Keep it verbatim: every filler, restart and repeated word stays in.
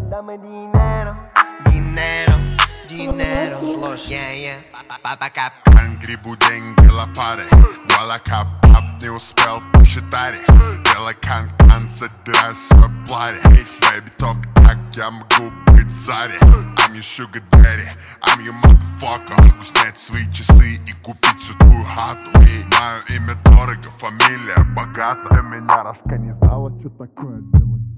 dame dinero, dinero, dinero. Слушай, yeah, yeah. Пока. Грибу деньги лопатой, гола кап-кап, не успел посчитать их. Делай кан-кан, задирай свой платье. Baby, только так я могу быть сзади. I'm your sugar daddy, I'm your motherfucker. Могу снять свои часы и купить всю твою хату. И мое имя дорого, фамилия богата. Для меня Рашка не знала, что такое делать.